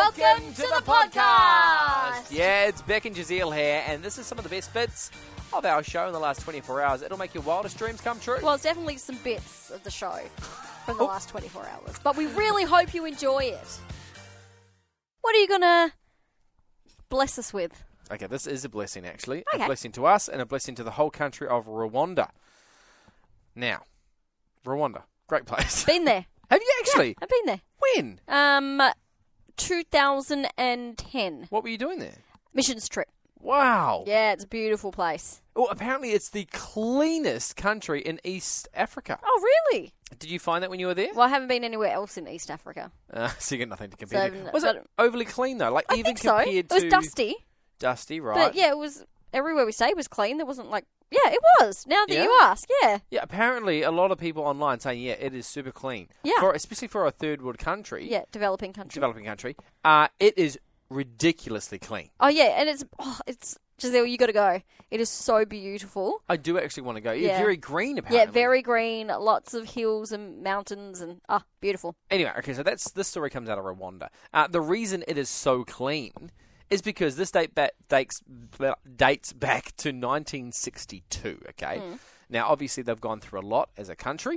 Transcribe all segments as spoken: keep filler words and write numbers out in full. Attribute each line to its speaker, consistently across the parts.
Speaker 1: Welcome to the podcast.
Speaker 2: Yeah, it's Beck and Jazeel here, and this is some of the best bits of our show in the last twenty-four hours. It'll make your wildest dreams come true.
Speaker 1: Well, it's definitely some bits of the show from the last twenty-four hours, but we really hope you enjoy it. What are you going to bless us with?
Speaker 2: Okay, this is a blessing, actually.
Speaker 1: Okay.
Speaker 2: A blessing to us and a blessing to the whole country of Rwanda. Now, Rwanda, great place.
Speaker 1: Been there.
Speaker 2: Have you actually?
Speaker 1: Yeah, I've been there.
Speaker 2: When?
Speaker 1: Um, two thousand ten.
Speaker 2: What were you doing there?
Speaker 1: Missions trip.
Speaker 2: Wow.
Speaker 1: Yeah, it's a beautiful place.
Speaker 2: Well, apparently it's the cleanest country in East Africa.
Speaker 1: Oh, really?
Speaker 2: Did you find that when you were there?
Speaker 1: Well, I haven't been anywhere else in East Africa.
Speaker 2: Uh, so you got nothing to compare
Speaker 1: So,
Speaker 2: to. Was
Speaker 1: but-
Speaker 2: it overly clean, though? Like,
Speaker 1: I
Speaker 2: even
Speaker 1: think so.
Speaker 2: compared
Speaker 1: It was
Speaker 2: to...
Speaker 1: dusty.
Speaker 2: Dusty, right.
Speaker 1: But yeah, it was, everywhere we stayed was clean. There wasn't like, yeah, it was. Now that
Speaker 2: Yeah?
Speaker 1: you ask, yeah.
Speaker 2: Yeah, apparently a lot of people online saying, yeah, it is super clean.
Speaker 1: Yeah.
Speaker 2: For, especially for a third world country.
Speaker 1: Yeah, developing country.
Speaker 2: Developing country. Uh, it is ridiculously clean.
Speaker 1: Oh, yeah, and it's, oh, it's, Giselle, you got to go. It is so beautiful.
Speaker 2: I do actually want to go. Yeah,
Speaker 1: Yeah.
Speaker 2: very green, apparently.
Speaker 1: Yeah, very green, lots of hills and mountains, and ah, beautiful.
Speaker 2: Anyway, okay, so that's this story comes out of Rwanda. Uh, the reason it is so clean is because this date ba- dates dates back to nineteen sixty-two. Okay,
Speaker 1: Mm.
Speaker 2: now obviously they've gone through a lot as a country,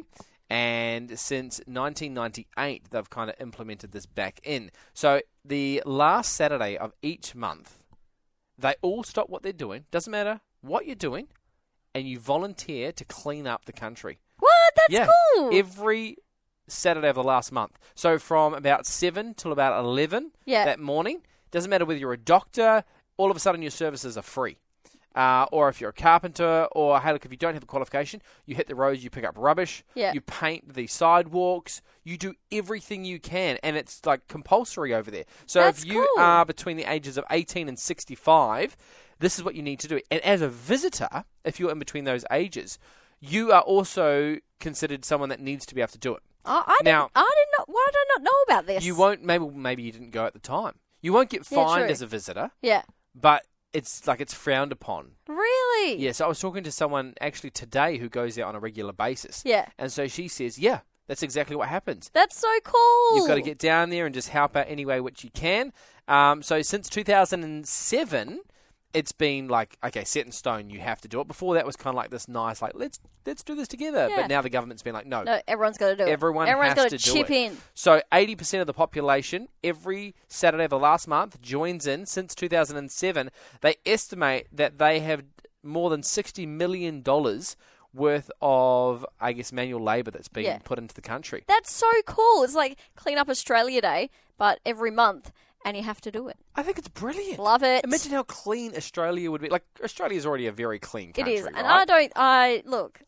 Speaker 2: and since nineteen ninety-eight they've kind of implemented this back in. So the last Saturday of each month, they all stop what they're doing. Doesn't matter what you're doing, and you volunteer to clean up the country.
Speaker 1: What? That's
Speaker 2: Yeah,
Speaker 1: cool.
Speaker 2: every Saturday of the last month. So from about seven till about eleven
Speaker 1: Yeah.
Speaker 2: that morning. Doesn't matter whether you're a doctor, all of a sudden your services are free. Uh, or if you're a carpenter, or hey, look, if you don't have a qualification, you hit the roads, you pick up rubbish,
Speaker 1: Yeah.
Speaker 2: you paint the sidewalks, you do everything you can, and it's like compulsory over there. So
Speaker 1: That's
Speaker 2: if you
Speaker 1: cool.
Speaker 2: are between the ages of eighteen and sixty-five, this is what you need to do. And as a visitor, if you're in between those ages, you are also considered someone that needs to be able to do it.
Speaker 1: I, I,
Speaker 2: Now-
Speaker 1: didn't, I did not. Why did I not know about this?
Speaker 2: You won't, maybe maybe you didn't go at the time. You won't get
Speaker 1: Yeah,
Speaker 2: fined
Speaker 1: true.
Speaker 2: as a visitor,
Speaker 1: Yeah.
Speaker 2: but it's like it's frowned upon.
Speaker 1: Really?
Speaker 2: Yeah, so I was talking to someone actually today who goes there on a regular basis.
Speaker 1: Yeah.
Speaker 2: And so she says, yeah, that's exactly what happens.
Speaker 1: That's so cool.
Speaker 2: You've got to get down there and just help out any way which you can. Um, so since two thousand seven, it's been like, okay, set in stone, you have to do it. Before that was kind of like this nice, like, let's let's do this together.
Speaker 1: Yeah.
Speaker 2: But now the government's been like, no.
Speaker 1: No, everyone's got to do it.
Speaker 2: Everyone
Speaker 1: Everyone's
Speaker 2: has
Speaker 1: gotta
Speaker 2: to do
Speaker 1: chip
Speaker 2: it.
Speaker 1: in.
Speaker 2: So eighty percent of the population every Saturday of the last month joins in. Since two thousand seven, they estimate that they have more than sixty million dollars worth of, I guess, manual labour that's being
Speaker 1: Yeah.
Speaker 2: put into the country.
Speaker 1: That's so cool. It's like Clean Up Australia Day, but every month, and you have to do it.
Speaker 2: I think it's brilliant.
Speaker 1: Love it.
Speaker 2: Imagine how clean Australia would be. Like, Australia's already a very clean
Speaker 1: It
Speaker 2: country,
Speaker 1: is. And
Speaker 2: right?
Speaker 1: I don't, I, look,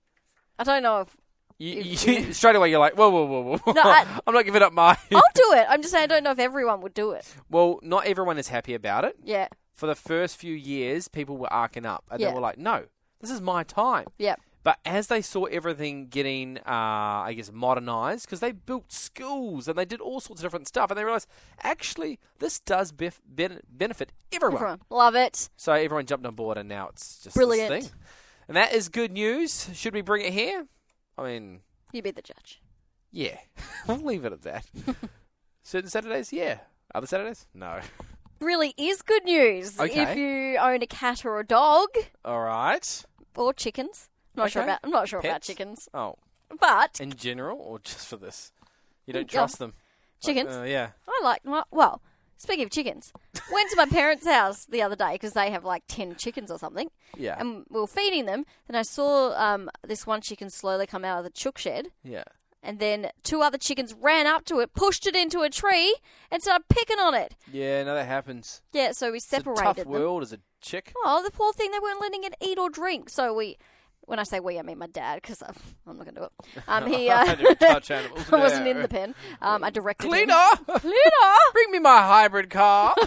Speaker 1: I don't know if,
Speaker 2: You,
Speaker 1: if-
Speaker 2: you, straight away, you're like, whoa, whoa, whoa, whoa.
Speaker 1: No, I-
Speaker 2: I'm not giving up my...
Speaker 1: I'll do it. I'm just saying I don't know if everyone would do it.
Speaker 2: Well, not everyone is happy about it.
Speaker 1: Yeah.
Speaker 2: For the first few years, people were arcing up. And
Speaker 1: Yeah.
Speaker 2: they were like, no, this is my time.
Speaker 1: Yeah.
Speaker 2: But as they saw everything getting, uh, I guess, modernised, because they built schools and they did all sorts of different stuff, and they realised, actually, this does bef- ben- benefit everyone.
Speaker 1: Everyone. Love it.
Speaker 2: So everyone jumped on board, and now it's just
Speaker 1: Brilliant.
Speaker 2: this thing. And that is good news. Should we bring it here? I mean,
Speaker 1: You be the judge.
Speaker 2: yeah. We'll leave it at that. Certain Saturdays, yeah. Other Saturdays, no.
Speaker 1: Really is good news
Speaker 2: Okay.
Speaker 1: if you own a cat or a dog
Speaker 2: All right.
Speaker 1: or chickens. I'm not sure
Speaker 2: Okay.
Speaker 1: about. I'm not sure about
Speaker 2: Pets?
Speaker 1: chickens,
Speaker 2: Oh,
Speaker 1: but
Speaker 2: in general, or just for this? You don't
Speaker 1: Yeah.
Speaker 2: trust them?
Speaker 1: chickens.
Speaker 2: Uh, yeah.
Speaker 1: I like. Well, speaking of chickens, went to my parents' house the other day because they have like ten chickens or something,
Speaker 2: Yeah.
Speaker 1: and we were feeding them. Then I saw um, this one chicken slowly come out of the chook shed,
Speaker 2: yeah.
Speaker 1: and then two other chickens ran up to it, pushed it into a tree, and started picking on it.
Speaker 2: Yeah, no, that happens.
Speaker 1: Yeah, so we
Speaker 2: It's a
Speaker 1: separated
Speaker 2: tough
Speaker 1: them.
Speaker 2: world as a chick.
Speaker 1: Oh, the poor thing, they weren't letting it eat or drink. So we, when I say we, I mean my dad, because I'm, I'm not going to do it. Um, he, uh,
Speaker 2: I don't touch animals.
Speaker 1: I wasn't
Speaker 2: No.
Speaker 1: in the pen. Um, I directed him.
Speaker 2: Cleaner!
Speaker 1: Cleaner!
Speaker 2: Bring me my hybrid car.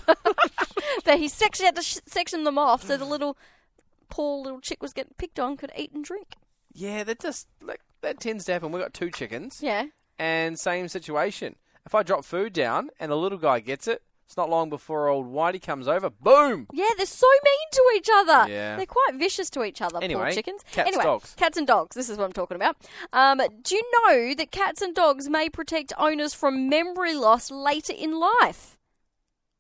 Speaker 1: But he sectioned, had to sh- section them off so the little, poor little chick was getting picked on could eat and drink.
Speaker 2: Yeah, that just like that tends to happen. We've got two chickens,
Speaker 1: Yeah.
Speaker 2: and same situation. If I drop food down and the little guy gets it, it's not long before old Whitey comes over. Boom!
Speaker 1: Yeah, they're so mean to each other.
Speaker 2: Yeah.
Speaker 1: They're quite vicious to each other,
Speaker 2: Anyway,
Speaker 1: poor chickens.
Speaker 2: cats,
Speaker 1: anyway,
Speaker 2: dogs.
Speaker 1: cats and dogs. This is what I'm talking about. Um, do you know that cats and dogs may protect owners from memory loss later in life?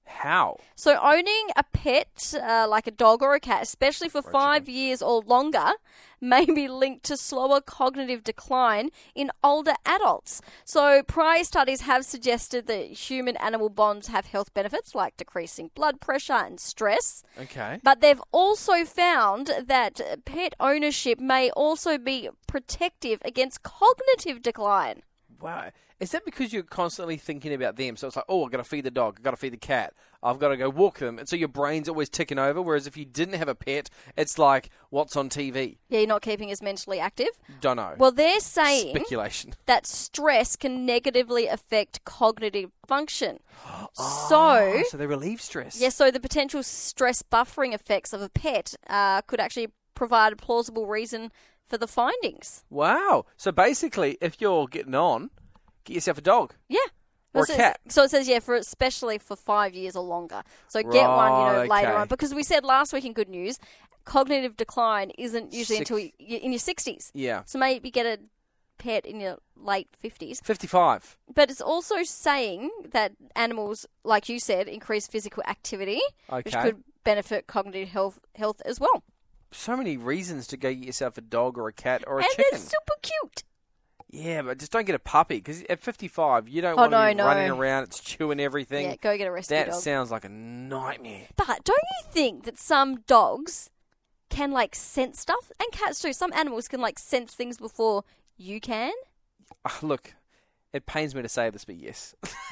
Speaker 2: How?
Speaker 1: So owning a pet, uh, like a dog or a cat, especially for
Speaker 2: Or a
Speaker 1: five
Speaker 2: chicken.
Speaker 1: years or longer, may be linked to slower cognitive decline in older adults. So prior studies have suggested that human-animal bonds have health benefits like decreasing blood pressure and stress.
Speaker 2: Okay.
Speaker 1: But they've also found that pet ownership may also be protective against cognitive decline.
Speaker 2: Wow. Is that because you're constantly thinking about them? So it's like, oh, I've got to feed the dog, I've got to feed the cat, I've got to go walk them. And so your brain's always ticking over, whereas if you didn't have a pet, it's like, what's on T V?
Speaker 1: Yeah, you're not keeping as mentally active.
Speaker 2: Don't know.
Speaker 1: Well, they're saying
Speaker 2: Speculation.
Speaker 1: that stress can negatively affect cognitive function.
Speaker 2: Oh,
Speaker 1: So,
Speaker 2: so they relieve stress.
Speaker 1: yeah, so the potential stress buffering effects of a pet uh, could actually provide a plausible reason for the findings.
Speaker 2: Wow. So basically, if you're getting on, get yourself a dog.
Speaker 1: Yeah.
Speaker 2: Or a
Speaker 1: So it
Speaker 2: cat.
Speaker 1: says- So it says, yeah, for especially for five years or longer. So get one, you know,
Speaker 2: Right,
Speaker 1: later
Speaker 2: okay.
Speaker 1: on. Because we said last week in Good News, cognitive decline isn't usually
Speaker 2: Six-
Speaker 1: until you, in your sixties.
Speaker 2: Yeah.
Speaker 1: So maybe get a pet in your late fifties.
Speaker 2: fifty-five.
Speaker 1: But it's also saying that animals, like you said, increase physical activity, which
Speaker 2: Okay.
Speaker 1: could benefit cognitive health health as well.
Speaker 2: So many reasons to go get yourself a dog or a cat or a
Speaker 1: and
Speaker 2: chicken.
Speaker 1: they're super cute.
Speaker 2: Yeah, but just don't get a puppy, because at fifty-five, you don't
Speaker 1: Oh,
Speaker 2: want to
Speaker 1: no,
Speaker 2: be
Speaker 1: no.
Speaker 2: running around, it's chewing everything.
Speaker 1: Yeah, go get a rescue
Speaker 2: that
Speaker 1: dog.
Speaker 2: sounds like a nightmare.
Speaker 1: But don't you think that some dogs can, like, sense stuff? And cats too. Some animals can, like, sense things before you can.
Speaker 2: Ah, look, it pains me to say this, but yes.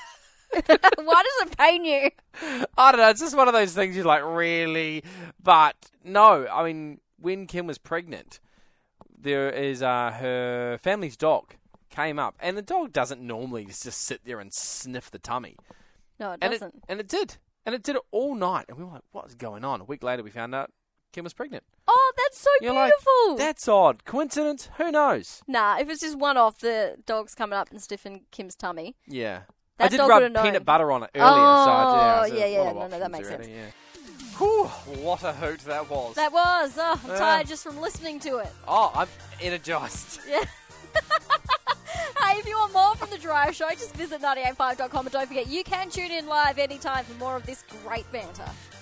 Speaker 1: Why does it pain you?
Speaker 2: I don't know, it's just one of those things you're like, really? But no, I mean, when Kim was pregnant, there is uh, her family's dog came up, and the dog doesn't normally just sit there and sniff the tummy.
Speaker 1: No, it
Speaker 2: And it,
Speaker 1: doesn't.
Speaker 2: and it did. And it did it all night. And we were like, what's going on? A week later, we found out Kim was pregnant.
Speaker 1: Oh, that's so
Speaker 2: You're like,
Speaker 1: beautiful.
Speaker 2: that's odd. Coincidence? Who knows?
Speaker 1: Nah, if it's just one off, the dog's coming up and sniffing Kim's tummy.
Speaker 2: Yeah.
Speaker 1: That
Speaker 2: I did
Speaker 1: dog
Speaker 2: rub
Speaker 1: would've known.
Speaker 2: peanut butter on it earlier.
Speaker 1: Oh,
Speaker 2: so I did,
Speaker 1: yeah,
Speaker 2: there's a
Speaker 1: yeah,
Speaker 2: lot of
Speaker 1: no, no, that
Speaker 2: options
Speaker 1: makes
Speaker 2: already,
Speaker 1: sense.
Speaker 2: Yeah. Whew, what a hoot that was.
Speaker 1: That was. Oh, I'm
Speaker 2: Yeah.
Speaker 1: tired just from listening to it.
Speaker 2: Oh, I'm energized.
Speaker 1: Yeah. Hey, if you want more from The Drive Show, just visit ninety eight five dot com and don't forget you can tune in live anytime for more of this great banter.